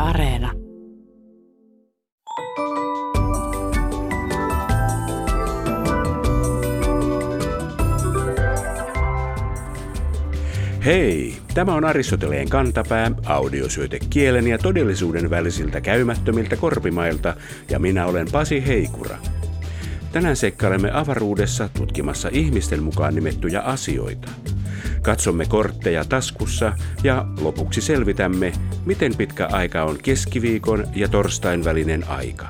Areena. Hei! Tämä on Aristoteleen kantapää, audiosyöte kielen ja todellisuuden välisiltä käymättömiltä korpimailta, ja minä olen Pasi Heikura. Tänään seikkailemme avaruudessa tutkimassa ihmisten mukaan nimettyjä asioita. Katsomme kortteja taskussa ja lopuksi selvitämme, miten pitkä aika on keskiviikon ja torstain välinen aika.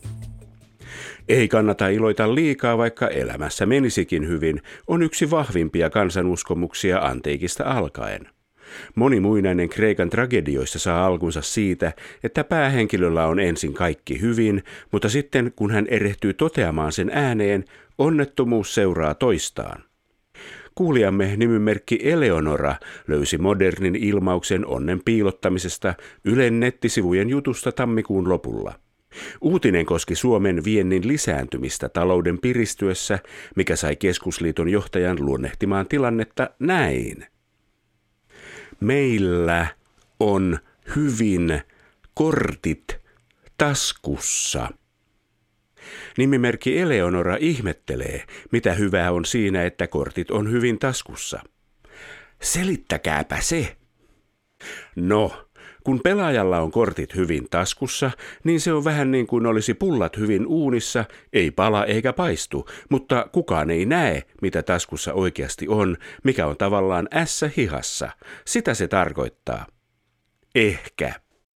Ei kannata iloita liikaa, vaikka elämässä menisikin hyvin, on yksi vahvimpia kansanuskomuksia antiikista alkaen. Moni muinainen Kreikan tragedioista saa alkunsa siitä, että päähenkilöllä on ensin kaikki hyvin, mutta sitten kun hän erehtyy toteamaan sen ääneen, onnettomuus seuraa toistaan. Kuulijamme nimimerkki Eleonora löysi modernin ilmauksen onnen piilottamisesta Ylen nettisivujen jutusta tammikuun lopulla. Uutinen koski Suomen viennin lisääntymistä talouden piristyessä, mikä sai Keskusliiton johtajan luonnehtimaan tilannetta näin. Meillä on hyvin kortit taskussa. Nimimerkki Eleonora ihmettelee, mitä hyvää on siinä, että kortit on hyvin taskussa. Selittäkääpä se. No, kun pelaajalla on kortit hyvin taskussa, niin se on vähän niin kuin olisi pullat hyvin uunissa, ei pala eikä paistu, mutta kukaan ei näe, mitä taskussa oikeasti on, mikä on tavallaan ässä hihassa. Sitä se tarkoittaa. Ehkä.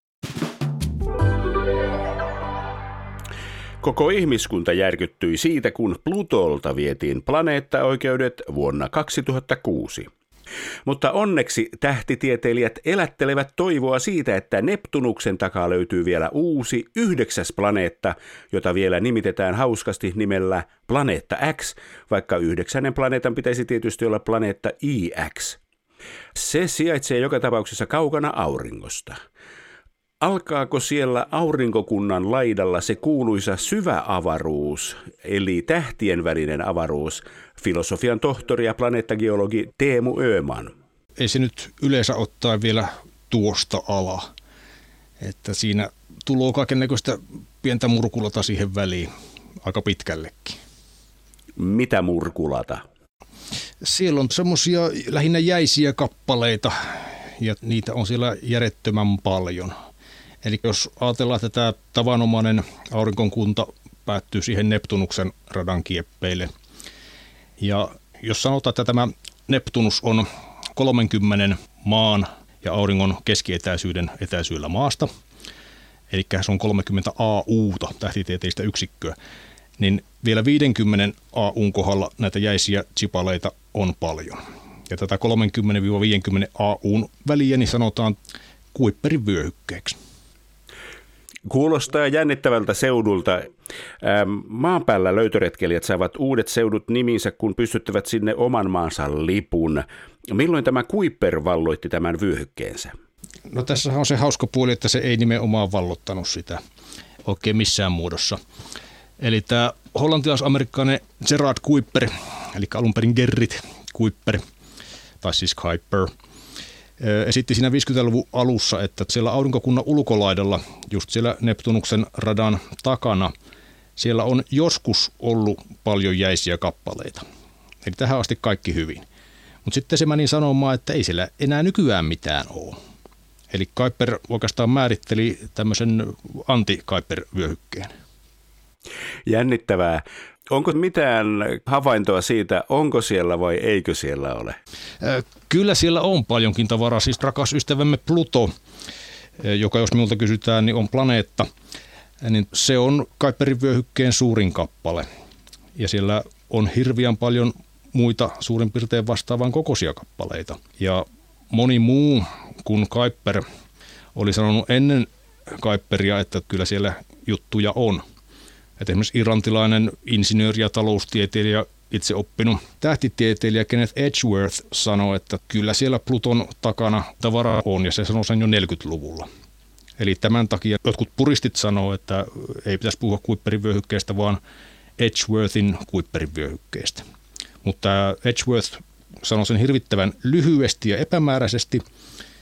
Koko ihmiskunta järkyttyi siitä, kun Plutolta vietiin planeettaoikeudet vuonna 2006. Mutta onneksi tähtitieteilijät elättelevät toivoa siitä, että Neptunuksen takaa löytyy vielä uusi 9. planeetta, jota vielä nimitetään hauskasti nimellä Planeetta X, vaikka 9. planeetan pitäisi tietysti olla planeetta IX. Se sijaitsee joka tapauksessa kaukana auringosta. Alkaako siellä aurinkokunnan laidalla se kuuluisa syvä avaruus, eli tähtien välinen avaruus, filosofian tohtori ja planeettageologi Teemu Öhman? Ei se nyt yleensä ottaen vielä tuosta ala, että siinä tulee kaikennäköistä pientä murkulata siihen väliin aika pitkällekin. Mitä murkulata? Siellä on semmoisia lähinnä jäisiä kappaleita ja niitä on siellä järjettömän paljon. Eli jos ajatellaan, että tämä tavanomainen aurinkokunta päättyy siihen Neptunuksen radan kieppeille, ja jos sanotaan, että tämä Neptunus on 30 maan ja auringon keskietäisyyden etäisyydellä maasta, eli se on 30 AUta, tähtitieteellistä yksikköä, niin vielä 50 AUn kohdalla näitä jäisiä chipaleita on paljon. Ja tätä 30-50 AUn väliä niin sanotaan Kuiperin vyöhykkeeksi. Kuulostaa jännittävältä seudulta. Maan päällä löytöretkeilijät saavat uudet seudut niminsä, kun pystyttävät sinne oman maansa lipun. Milloin tämä Kuiper valloitti tämän vyöhykkeensä? No tässä on se hauska puoli, että se ei nimenomaan vallottanut sitä oikein missään muodossa. Eli tämä hollantilais-amerikkalainen Gerard Kuiper, eli alun perin Gerrit Kuiper, tai siis Kuiper, esitti siinä 50-luvun alussa, että siellä aurinkokunnan ulkolaidalla, just siellä Neptunuksen radan takana, siellä on joskus ollut paljon jäisiä kappaleita. Eli tähän asti kaikki hyvin. Mutta sitten se meni sanomaan, että ei siellä enää nykyään mitään ole. Eli Kuiper oikeastaan määritteli tämmöisen anti-Kuiper-vyöhykkeen. Jännittävää. Onko mitään havaintoa siitä, onko siellä vai eikö siellä ole? Kyllä siellä on paljonkin tavaraa. Siis rakas ystävämme Pluto, joka jos minulta kysytään, niin on planeetta, niin se on Kuiperin vyöhykkeen suurin kappale. Ja siellä on hirveän paljon muita suurin piirtein vastaavan kokoisia kappaleita. Ja moni muu kuin Kuiper oli sanonut ennen Kuiperia, että kyllä siellä juttuja on. Että esimerkiksi irlantilainen insinööri ja taloustieteilijä, itse oppinut tähtitieteilijä Kenneth Edgeworth sanoi, että kyllä siellä Pluton takana tavaraa on, ja se sanoi sen jo 40-luvulla. Eli tämän takia jotkut puristit sanoo, että ei pitäisi puhua Kuiperin vyöhykkeestä, vaan Edgeworthin Kuiperin vyöhykkeestä. Mutta Edgeworth sanoi sen hirvittävän lyhyesti ja epämääräisesti,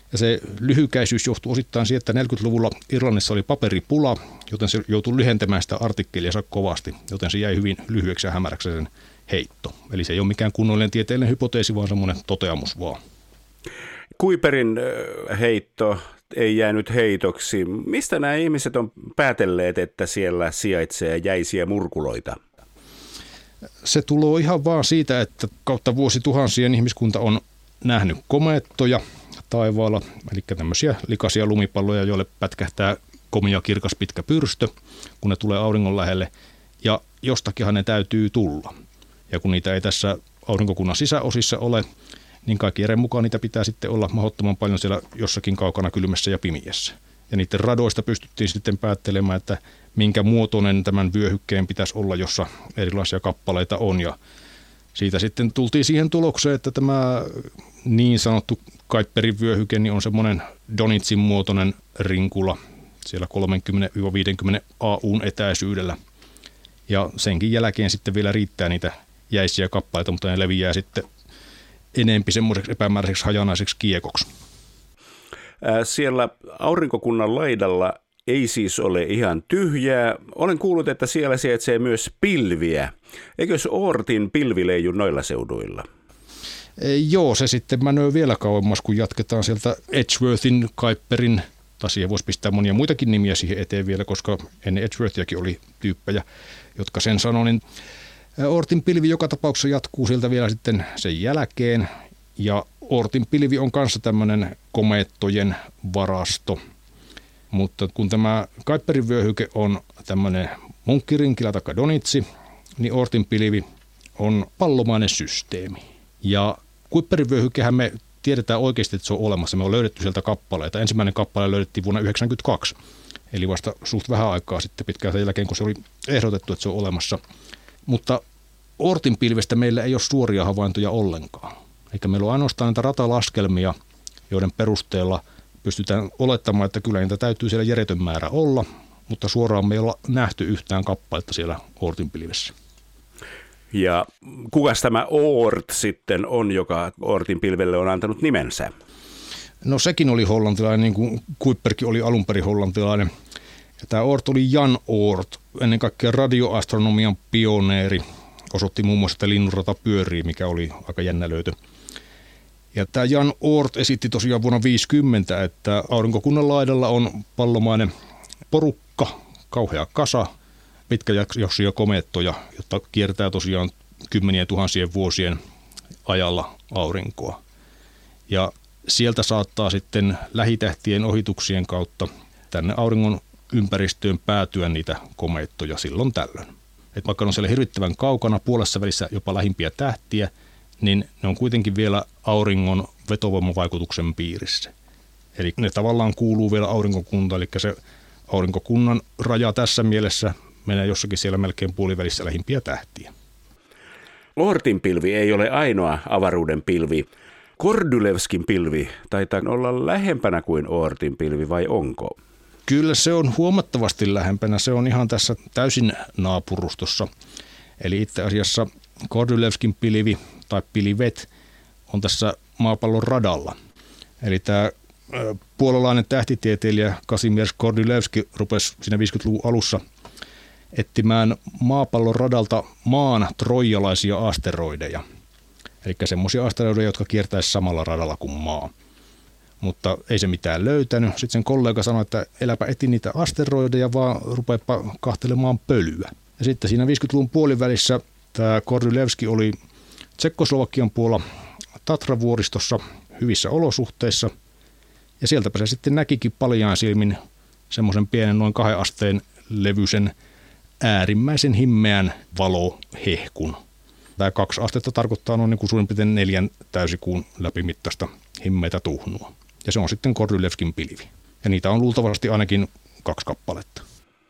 Ja se lyhykäisyys johtuu osittain siitä, että 40-luvulla Irlannissa oli paperipula, joten se joutui lyhentämään sitä artikkeliansa kovasti, joten se jäi hyvin lyhyeksi ja hämäräksi sen heitto. Eli se ei ole mikään kunnollinen tieteellinen hypoteesi, vaan semmoinen toteamus vaan. Kuiperin heitto ei jäänyt heitoksi. Mistä nämä ihmiset on päätelleet, että siellä sijaitsee jäisiä murkuloita? Se tulee ihan vaan siitä, että kautta vuosituhansien ihmiskunta on nähnyt komeettoja taivaalla, eli tämmöisiä likaisia lumipalloja, joille pätkähtää komia kirkas pitkä pyrstö, kun ne tulee auringon lähelle, ja jostakinhan ne täytyy tulla. Ja kun niitä ei tässä aurinkokunnan sisäosissa ole, niin kaikki järjen mukaan niitä pitää sitten olla mahdottoman paljon siellä jossakin kaukana kylmässä ja pimiässä. Ja niiden radoista pystyttiin sitten päättelemään, että minkä muotoinen tämän vyöhykkeen pitäisi olla, jossa erilaisia kappaleita on. Ja siitä sitten tultiin siihen tulokseen, että tämä niin sanottu Kuiperin vyöhyke niin on semmoinen donitsin muotoinen rinkula siellä 30-50 AU:n etäisyydellä. Ja senkin jälkeen sitten vielä riittää niitä jäisiä kappaleita, mutta ne leviää sitten enempi semmoiseksi epämääräiseksi hajanaiseksi kiekoksi. Siellä aurinkokunnan laidalla ei siis ole ihan tyhjää. Olen kuullut, että siellä sijaitsee myös pilviä. Eikös Oortin pilvi leiju noilla seuduilla? Joo, se sitten menee vielä kauemmas, kun jatketaan sieltä Edgeworthin, Kuiperin, tai siihen voisi pistää monia muitakin nimiä siihen eteen vielä, koska ennen Edgeworthiakin oli tyyppejä, jotka sen sanoi, niin Oortin pilvi joka tapauksessa jatkuu sieltä vielä sitten sen jälkeen, ja Oortin pilvi on kanssa tämmöinen komeettojen varasto, mutta kun tämä Kuiperin vyöhyke on tämmöinen munkkirinkilä tai donitsi, niin Oortin pilvi on pallomainen systeemi. Ja Kuiperin vyöhykehän me tiedetään oikeasti, että se on olemassa. Me on löydetty sieltä kappaleita. Ensimmäinen kappale löydettiin vuonna 1992, eli vasta suht vähän aikaa sitten pitkään sen jälkeen, kun se oli ehdotettu, että se on olemassa. Mutta Oortin pilvestä meillä ei ole suoria havaintoja ollenkaan. Eikä meillä ole ainoastaan näitä ratalaskelmia, joiden perusteella pystytään olettamaan, että kyllä niitä täytyy siellä järjetön määrä olla, mutta suoraan me ei olla nähty yhtään kappaletta siellä Oortin pilvessä. Ja kukas tämä Oort sitten on, joka Oortin pilvelle on antanut nimensä? No sekin oli hollantilainen, niin kuin Kuiperkin oli alun perin hollantilainen. Ja tämä Oort oli Jan Oort, ennen kaikkea radioastronomian pioneeri. Osoitti muun muassa, että linnunrata pyörii, mikä oli aika jännä löytö. Ja tämä Jan Oort esitti tosiaan vuonna 1950, että aurinkokunnan laidalla on pallomainen porukka, kauhea kasa, pitkäjaksoisia komeettoja, jotka kiertää tosiaan kymmenien tuhansien vuosien ajalla aurinkoa. Ja sieltä saattaa sitten lähitähtien ohituksien kautta tänne auringon ympäristöön päätyä niitä komeettoja silloin tällöin. Et vaikka ne on siellä hirvittävän kaukana, puolessa välissä jopa lähimpiä tähtiä, niin ne on kuitenkin vielä auringon vetovoimavaikutuksen piirissä. Eli ne tavallaan kuuluu vielä aurinkokuntaan, eli se aurinkokunnan raja tässä mielessä menee jossakin siellä melkein puolivälissä lähimpiä tähtiä. Oortin pilvi ei ole ainoa avaruuden pilvi. Kordylewskin pilvi taitaa olla lähempänä kuin Oortin pilvi, vai onko? Kyllä se on huomattavasti lähempänä. Se on ihan tässä täysin naapurustossa. Eli itse asiassa Kordylewskin pilvi tai pilvet on tässä maapallon radalla. Eli tämä puolalainen tähtitieteilijä Kazimierz Kordylewski rupesi siinä 50-luvun alussa etsimään maapallon radalta maan troijalaisia asteroideja. Eli semmoisia asteroideja, jotka kiertäisi samalla radalla kuin maa. Mutta ei se mitään löytänyt. Sitten sen kollega sanoi, että eläpä eti niitä asteroideja, vaan rupeapa kahtelemaan pölyä. Ja sitten siinä 50-luvun puolivälissä tämä Kordylewski oli Tsekkoslovakian puolella Tatravuoristossa hyvissä olosuhteissa. Ja sieltäpä se sitten näkikin paljain silmin semmoisen pienen noin 2 asteen levyisen äärimmäisen himmeän valohehkun. Tämä 2 astetta tarkoittaa noin niin kuin suurin piirtein 4 täysikuun läpimittaista himmeitä tuhnua. Ja se on sitten Kordylewskin pilvi. Ja niitä on luultavasti ainakin 2 kappaletta.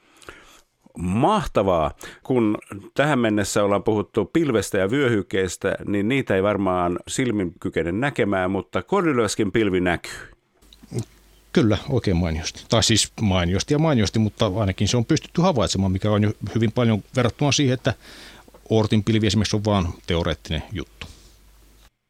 Mahtavaa. Kun tähän mennessä ollaan puhuttu pilvestä ja vyöhykkeestä, niin niitä ei varmaan silmin kykene näkemään, mutta Kordylewskin pilvi näkyy. Kyllä, oikein mainiosti. Tai siis mainiosti, mutta ainakin se on pystytty havaitsemaan, mikä on jo hyvin paljon verrattuna siihen, että Oortin pilvi esimerkiksi on vaan teoreettinen juttu.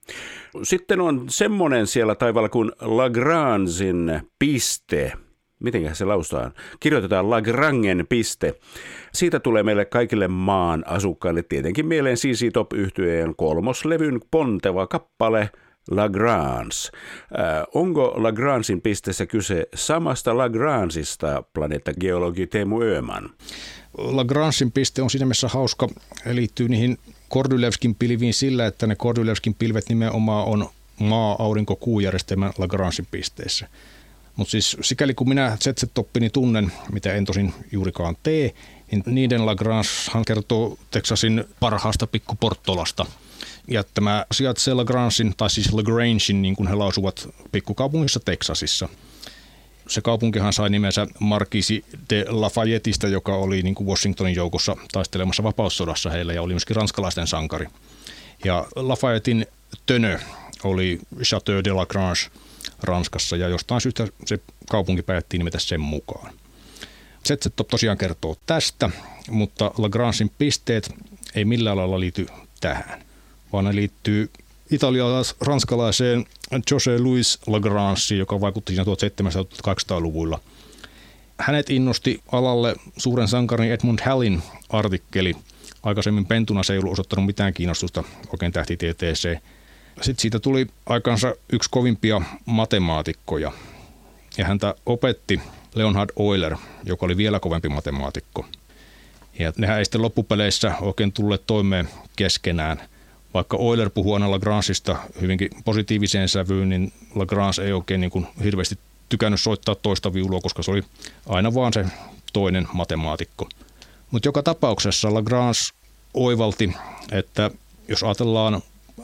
Sitten on semmoinen siellä taivaalla kuin Lagrangein piste. Mitenköhän se lausutaan? Kirjoitetaan Lagrangen piste. Siitä tulee meille kaikille maan asukkaille tietenkin mieleen ZZ Top-yhtyeen kolmoslevyn ponteva kappale Lagrange. Onko Lagrangein pisteessä kyse samasta Lagrangesta, planeettageologi Teemu Öhman? Lagrangein piste on siinä mielessä hauska, liittyy niihin Kordylewskin pilviin sillä, että ne Kordylewskin pilvet nimenomaan on maa-aurinko-kuujärjestelmän Lagrangein pisteissä. Mutta siis sikäli kun minä ZZ-toppini tunnen, mitä en tosin juurikaan tee, niin niiden Lagrangehan kertoo Texasin parhaasta pikkuporttolasta. Ja tämä sijaitsee Lagrangein, tai siis Lagrangein, niin kuin he lausuvat, pikkukaupungissa Texasissa. Se kaupunkihan sai nimensä Marquis de Lafayetteista, joka oli niin kuin Washingtonin joukossa taistelemassa vapaussodassa heillä ja oli myöskin ranskalaisten sankari. Ja Lafayettein tönö oli Château de Lagrange Ranskassa ja jostain syystä se kaupunki päättiin nimetä sen mukaan. ZZ-top tosiaan kertoo tästä, mutta Lagrangein pisteet ei millään lailla liity tähän, vaan ne liittyy italialais-ranskalaiseen José Louis Lagrangeen, joka vaikutti siinä 1700-1800-luvuilla. Hänet innosti alalle suuren sankarin Edmund Hallin artikkeli. Aikaisemmin pentuna se ei ollut osoittanut mitään kiinnostusta oikein tähtitieteeseen. Sitten siitä tuli aikansa yksi kovimpia matemaatikkoja, ja häntä opetti Leonhard Euler, joka oli vielä kovempi matemaatikko. Ja nehän ei sitten loppupeleissä oikein tulleet toimeen keskenään. Vaikka Euler puhui aina Lagrangesta hyvinkin positiiviseen sävyyn, niin Lagrange ei oikein niin kuin hirveästi tykännyt soittaa toista viulua, koska se oli aina vaan se toinen matemaatikko. Mutta joka tapauksessa Lagrange oivalti, että jos ajatellaan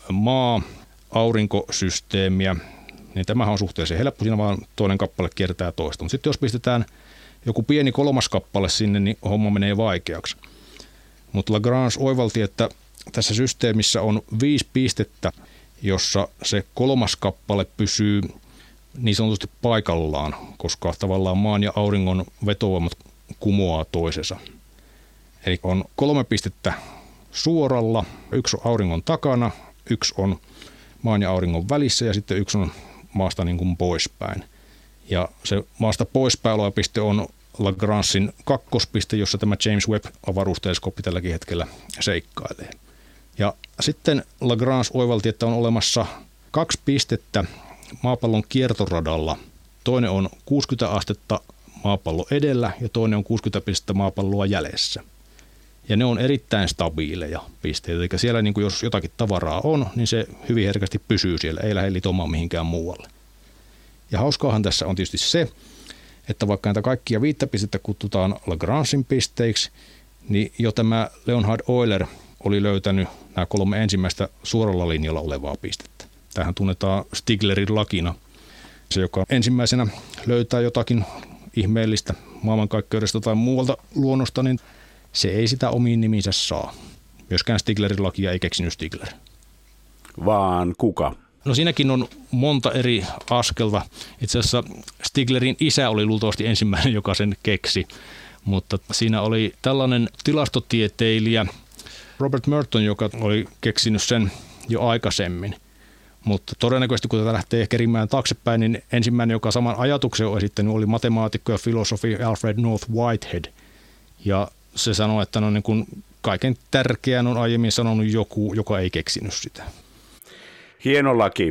maa-aurinkosysteemiä, niin tämähän on suhteellisen helppo, siinä vaan toinen kappale kiertää toista. Mutta sitten jos pistetään joku pieni kolmas kappale sinne, niin homma menee vaikeaksi. Mutta Lagrange oivalti, että tässä systeemissä on 5 pistettä, jossa se kolmas kappale pysyy niin sanotusti paikallaan, koska tavallaan maan ja auringon vetovoimat kumoaa toisensa. Eli on 3 pistettä suoralla, 1 on auringon takana, 1 on maan ja auringon välissä ja sitten 1 on maasta niin kuin poispäin. Ja se maasta poispäin oleva piste on Lagrangein kakkospiste, jossa tämä James Webb-avaruusteleskooppi tälläkin hetkellä seikkailee. Ja sitten Lagrange oivalti, että on olemassa 2 pistettä maapallon kiertoradalla. Toinen on 60 astetta maapallo edellä ja toinen on 60 pistettä maapalloa jäljessä. Ja ne on erittäin stabiileja pisteitä, eli siellä niin kuin jos jotakin tavaraa on, niin se hyvin herkästi pysyy siellä, ei lähde litomaan mihinkään muualle. Ja hauskaahan tässä on tietysti se, että vaikka näitä kaikkia 5 pistettä kutsutaan Lagrangein pisteiksi, niin jo tämä Leonhard Euler oli löytänyt nämä 3 ensimmäistä suoralla linjalla olevaa pistettä. Tähän tunnetaan Stiglerin lakina. Se, joka ensimmäisenä löytää jotakin ihmeellistä maailmankaikkeudesta tai muualta luonnosta, niin se ei sitä omiin niminsä saa. Myöskään Stiglerin lakia ei keksinyt Stigler. Vaan kuka? No siinäkin on monta eri askelta. Itse asiassa Stiglerin isä oli luultavasti ensimmäinen, joka sen keksi. Mutta siinä oli tällainen tilastotieteilijä Robert Merton, joka oli keksinyt sen jo aikaisemmin. Mutta todennäköisesti, kun tätä lähtee kerimään taaksepäin, niin ensimmäinen, joka saman ajatuksen on esittänyt, oli matemaatikko ja filosofi Alfred North Whitehead. Ja se sanoi, että no niin kuin kaiken tärkeän on aiemmin sanonut joku, joka ei keksinyt sitä. Hieno laki.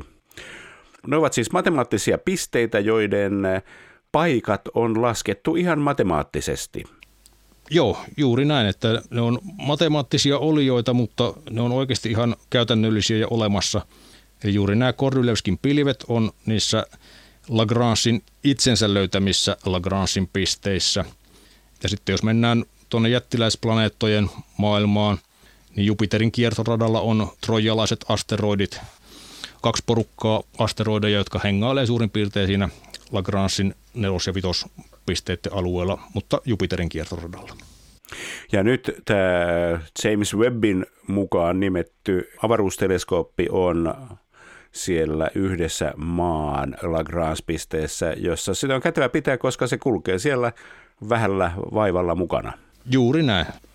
Ne ovat siis matemaattisia pisteitä, joiden paikat on laskettu ihan matemaattisesti. Joo, juuri näin, että ne on matemaattisia olioita, mutta ne on oikeasti ihan käytännöllisiä ja olemassa. Eli juuri nämä Kordylewskin pilvet on niissä Lagrangein itsensä löytämissä Lagrangein pisteissä. Ja sitten jos mennään tuonne jättiläisplaneettojen maailmaan, niin Jupiterin kiertoradalla on trojalaiset asteroidit, 2 porukkaa asteroideja, jotka hengailee suurin piirtein siinä Lagrangein 4- ja 5 pisteiden alueella, mutta Jupiterin kiertoradalla. Ja nyt tämä James Webbin mukaan nimetty avaruusteleskooppi on siellä yhdessä maan Lagrange-pisteessä, jossa sitä on kätevä pitää, koska se kulkee siellä vähällä vaivalla mukana. Juuri näin.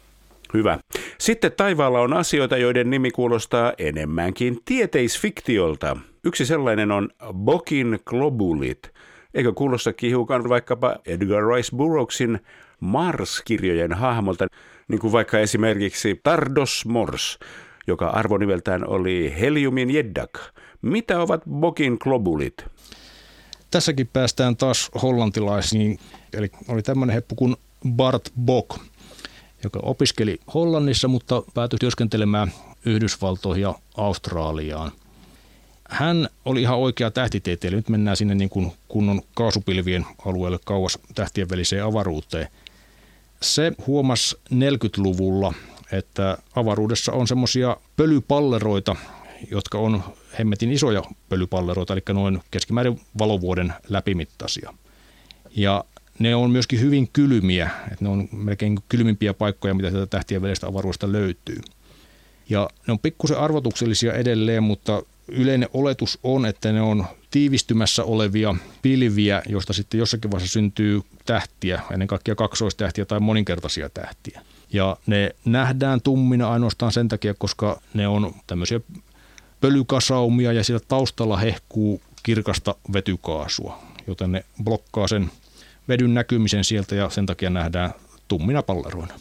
Hyvä. Sitten taivaalla on asioita, joiden nimi kuulostaa enemmänkin tieteisfiktiolta. Yksi sellainen on Bokin globulit. Eikö kuulostakin hiukan vaikkapa Edgar Rice Burroughsin Mars-kirjojen hahmolta, niin kuin vaikka esimerkiksi Tardos Mors, joka arvonimeltään oli heliumin jeddak. Mitä ovat Bokin globulit? Tässäkin päästään taas hollantilaisiin, eli oli tämmöinen heppu kuin Bart Bok, joka opiskeli Hollannissa, mutta päätyi työskentelemään Yhdysvaltoihin ja Australiaan. Hän oli ihan oikea tähtitieteilijä. Nyt mennään sinne niin kuin kunnon kaasupilvien alueelle kauas tähtien väliseen avaruuteen. Se huomasi 40-luvulla, että avaruudessa on semmoisia pölypalleroita, jotka on hemmetin isoja pölypalleroita, eli noin keskimäärin valovuoden läpimittaisia. Ja ne on myöskin hyvin kylmiä, että ne on melkein kylmimpiä paikkoja, mitä tätä tähtien välistä avaruudesta löytyy. Ja ne on pikkusen arvotuksellisia edelleen, mutta yleinen oletus on, että ne on tiivistymässä olevia pilviä, joista sitten jossakin vaiheessa syntyy tähtiä, ennen kaikkea kaksoistähtiä tai moninkertaisia tähtiä. Ja ne nähdään tummina ainoastaan sen takia, koska ne on tämmöisiä pölykasaumia ja siellä taustalla hehkuu kirkasta vetykaasua, joten ne blokkaa sen vedyn näkymisen sieltä ja sen takia nähdään tummina palleroina.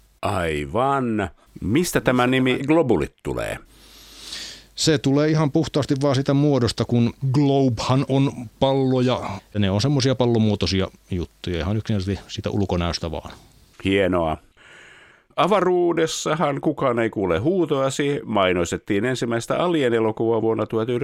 Aivan. Mistä tämä nimi globulit tulee? Se tulee ihan puhtaasti vaan sitä muodosta, kun globehan on palloja ja ne on semmoisia pallomuotoisia juttuja, ihan yksinkertaisesti sitä ulkonäöstä vaan. Hienoa. Avaruudessahan kukaan ei kuule huutoasi. Mainostettiin ensimmäistä Alien-elokuvaa vuonna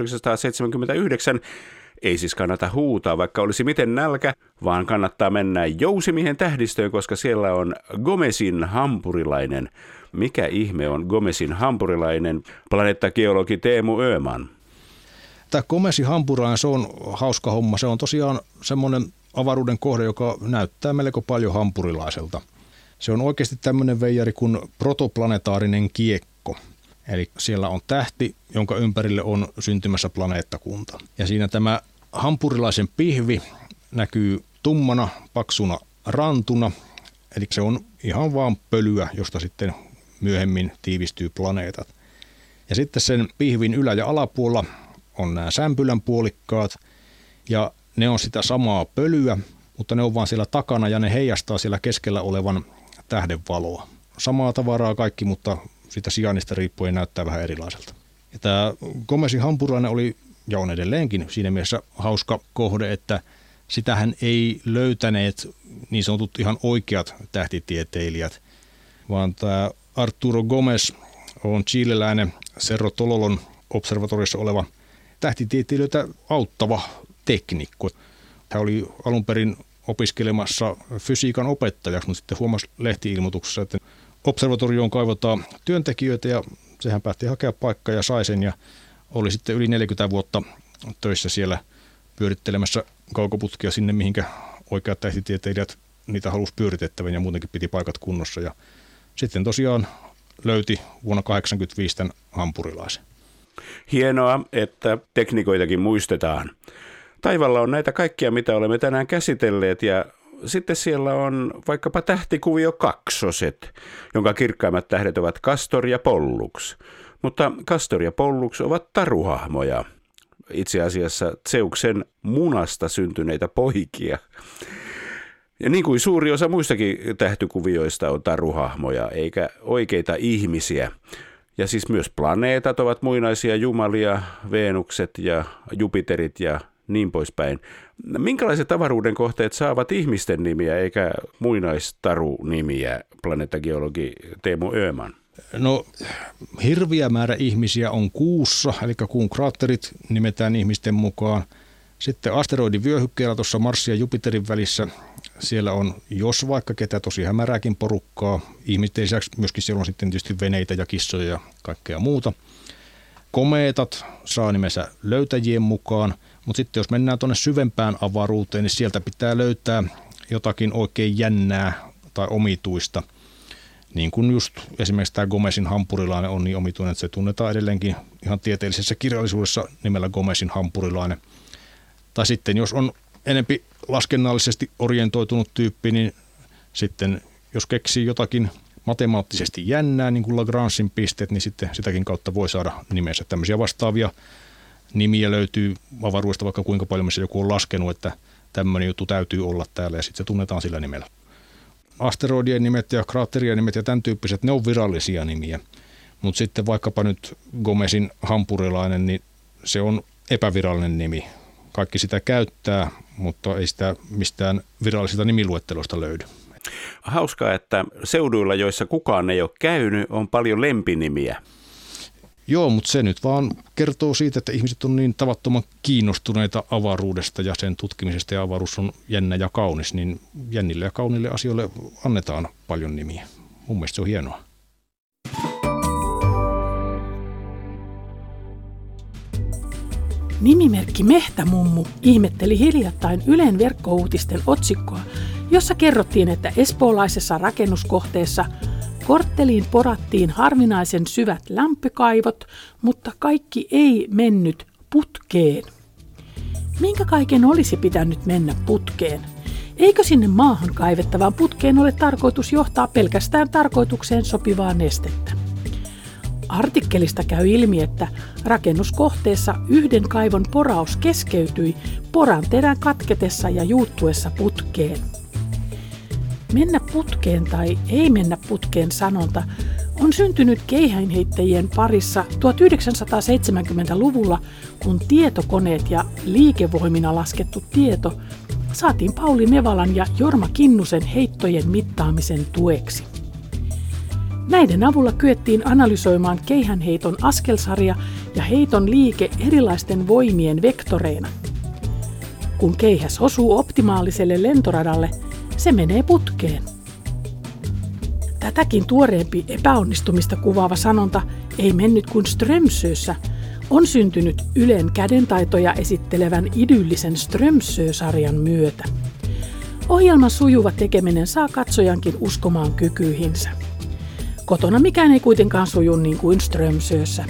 1979. Ei siis kannata huutaa, vaikka olisi miten nälkä, vaan kannattaa mennä Jousimiehen tähdistöön, koska siellä on Gomezin hampurilainen. Mikä ihme on Gomezin hampurilainen? Planeettageologi Teemu Öhman. Tämä Gomezin hampurilainen, se on hauska homma. Se on tosiaan semmoinen avaruuden kohde, joka näyttää melko paljon hampurilaiselta. Se on oikeasti tämmöinen veijari kuin protoplanetaarinen kiekko. Eli siellä on tähti, jonka ympärille on syntymässä planeettakunta. Ja siinä tämä hampurilaisen pihvi näkyy tummana, paksuna rantuna. Eli se on ihan vaan pölyä, josta sitten myöhemmin tiivistyy planeetat. Ja sitten sen pihvin ylä- ja alapuolella on nämä sämpylän puolikkaat. Ja ne on sitä samaa pölyä, mutta ne on vaan siellä takana ja ne heijastaa siellä keskellä olevan tähden valoa. Samaa tavaraa kaikki, mutta sitä sijainnista riippuen näyttää vähän erilaiselta. Ja tämä Gomezin hampurilainen oli ja on edelleenkin siinä mielessä hauska kohde, että sitähän ei löytäneet niin sanotut ihan oikeat tähtitieteilijät, vaan tämä Arturo Gomez on chileläinen Cerro Tololon observatoriossa oleva tähtitieteilijöitä auttava teknikko. Hän oli alun perin opiskelemassa fysiikan opettajaksi, mutta sitten huomasi lehti-ilmoituksessa, että observatorioon kaivataan työntekijöitä ja sehän päätti hakea paikkaa ja sai sen ja oli sitten yli 40 vuotta töissä siellä pyörittelemässä kaukoputkia sinne, mihinkä oikeat tähtitieteilijät niitä halusi pyöritettävän ja muutenkin piti paikat kunnossa. Ja sitten tosiaan löyti vuonna 1985 tämän hampurilaisen. Hienoa, että teknikoitakin muistetaan. Taivalla on näitä kaikkia, mitä olemme tänään käsitelleet ja sitten siellä on vaikkapa tähtikuvio kaksoset, jonka kirkkaimmat tähdet ovat Castor ja Pollux. Mutta Castor ja Pollux ovat taruhahmoja. Itse asiassa Zeuksen munasta syntyneitä poikia. Ja niin kuin suuri osa muistakin tähtykuvioista on taruhahmoja, eikä oikeita ihmisiä. Ja siis myös planeetat ovat muinaisia jumalia, Venukset ja Jupiterit ja niin poispäin. Minkälaiset avaruuden kohteet saavat ihmisten nimiä eikä muinaistarunimiä, planeettageologi Teemu Öhman? No hirviä määrä ihmisiä on kuussa, eli kuun kraatterit nimetään ihmisten mukaan. Sitten asteroidivyöhykkeellä tuossa Marsin ja Jupiterin välissä siellä on jos vaikka ketä tosi hämärääkin porukkaa. Ihmisten lisäksi myöskin siellä on sitten tietysti veneitä ja kissoja ja kaikkea muuta. Komeetat saa nimensä löytäjien mukaan, mutta sitten jos mennään tuonne syvempään avaruuteen, niin sieltä pitää löytää jotakin oikein jännää tai omituista. Niin kuin just esimerkiksi tämä Gomezin hampurilainen on niin omituinen, että se tunnetaan edelleenkin ihan tieteellisessä kirjallisuudessa nimellä Gomezin hampurilainen. Tai sitten jos on enempi laskennallisesti orientoitunut tyyppi, niin sitten jos keksii jotakin matemaattisesti jännää, niin kuin Lagrangein pisteet, niin sitten sitäkin kautta voi saada nimensä. Tämmöisiä vastaavia nimiä löytyy avaruudesta vaikka kuinka paljon, missä joku on laskenut, että tämmöinen juttu täytyy olla täällä ja sitten se tunnetaan sillä nimellä. Asteroidien nimet ja kraatterien nimet ja tämän tyyppiset, ne on virallisia nimiä. Mutta sitten vaikkapa nyt Gomezin hampurilainen, niin se on epävirallinen nimi. Kaikki sitä käyttää, mutta ei sitä mistään virallisista nimiluettelosta löydy. Hauskaa, että seuduilla, joissa kukaan ei ole käynyt, on paljon lempinimiä. Joo, mutta se nyt vaan kertoo siitä, että ihmiset on niin tavattoman kiinnostuneita avaruudesta ja sen tutkimisesta, ja avaruus on jännä ja kaunis, niin jännille ja kauniille asioille annetaan paljon nimiä. Mun mielestä se on hienoa. Nimimerkki Mehtämummu ihmetteli hiljattain Ylen verkkouutisten otsikkoa, jossa kerrottiin, että espoolaisessa rakennuskohteessa kortteliin porattiin harvinaisen syvät lämpökaivot, mutta kaikki ei mennyt putkeen. Minkä kaiken olisi pitänyt mennä putkeen? Eikö sinne maahan kaivettavaan putkeen ole tarkoitus johtaa pelkästään tarkoitukseen sopivaa nestettä? Artikkelista käy ilmi, että rakennuskohteessa yhden kaivon poraus keskeytyi poran terän katketessa ja juuttuessa putkeen. Mennä putkeen tai ei mennä putkeen sanonta on syntynyt keihäinheittäjien parissa 1970-luvulla, kun tietokoneet ja liikevoimina laskettu tieto saatiin Pauli Nevalan ja Jorma Kinnusen heittojen mittaamisen tueksi. Näiden avulla kyettiin analysoimaan keihänheiton askelsarja ja heiton liike erilaisten voimien vektoreina. Kun keihäs osuu optimaaliselle lentoradalle, se menee putkeen. Tätäkin tuoreempi epäonnistumista kuvaava sanonta ei mennyt kuin Strömsössä on syntynyt Ylen kädentaitoja esittelevän idyllisen Strömsö-sarjan myötä. Ohjelman sujuva tekeminen saa katsojankin uskomaan kykyihinsä. Kotona mikään ei kuitenkaan suju niin kuin Strömsössä.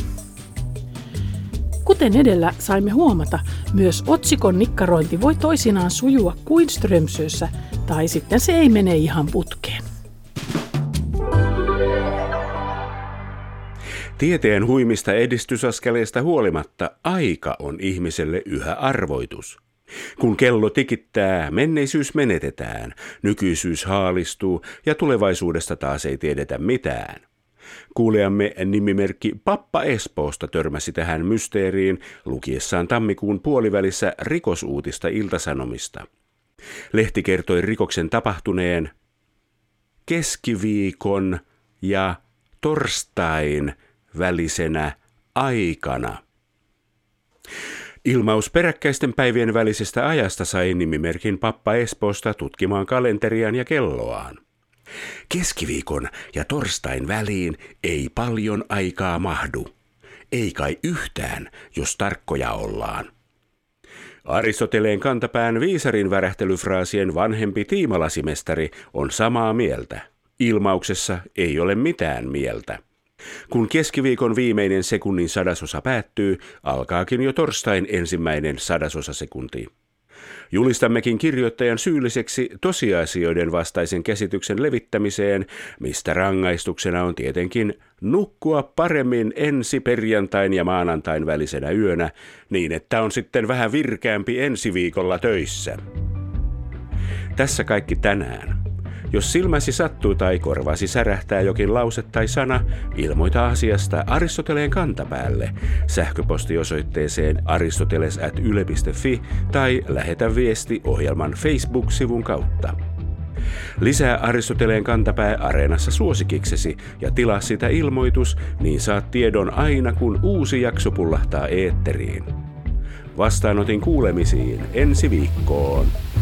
Kuten edellä saimme huomata, myös otsikon nikkarointi voi toisinaan sujua kuin Strömsössä, tai sitten se ei mene ihan putkeen. Tieteen huimista edistysaskeleista huolimatta aika on ihmiselle yhä arvoitus. Kun kello tikittää, menneisyys menetetään, nykyisyys haalistuu ja tulevaisuudesta taas ei tiedetä mitään. Kuulijamme nimimerkki Pappa Espoosta törmäsi tähän mysteeriin lukiessaan tammikuun puolivälissä rikosuutista Ilta-Sanomista. Lehti kertoi rikoksen tapahtuneen keskiviikon ja torstain välisenä aikana. Ilmaus peräkkäisten päivien välisestä ajasta sai nimimerkin Pappa Espoosta tutkimaan kalenteriaan ja kelloaan. Keskiviikon ja torstain väliin ei paljon aikaa mahdu. Ei kai yhtään, jos tarkkoja ollaan. Aristoteleen kantapään viisarin värähtelyfraasien vanhempi tiimalasimestari on samaa mieltä. Ilmauksessa ei ole mitään mieltä. Kun keskiviikon viimeinen sekunnin sadasosa päättyy, alkaakin jo torstain ensimmäinen sadasosasekunti. Julistammekin kirjoittajan syylliseksi tosiasioiden vastaisen käsityksen levittämiseen, mistä rangaistuksena on tietenkin nukkua paremmin ensi perjantain ja maanantain välisenä yönä, niin että on sitten vähän virkeämpi ensi viikolla töissä. Tässä kaikki tänään. Jos silmäsi sattuu tai korvasi särähtää jokin lause tai sana, ilmoita asiasta Aristoteleen kantapäälle sähköpostiosoitteeseen aristoteles@yle.fi tai lähetä viesti ohjelman Facebook-sivun kautta. Lisää Aristoteleen kantapää Areenassa suosikiksesi ja tilaa sitä ilmoitus, niin saat tiedon aina kun uusi jakso pullahtaa eetteriin. Vastaanotin kuulemisiin ensi viikkoon.